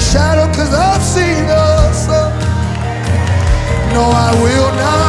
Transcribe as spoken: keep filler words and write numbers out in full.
shadow, cause I've seen the sun. No, I will not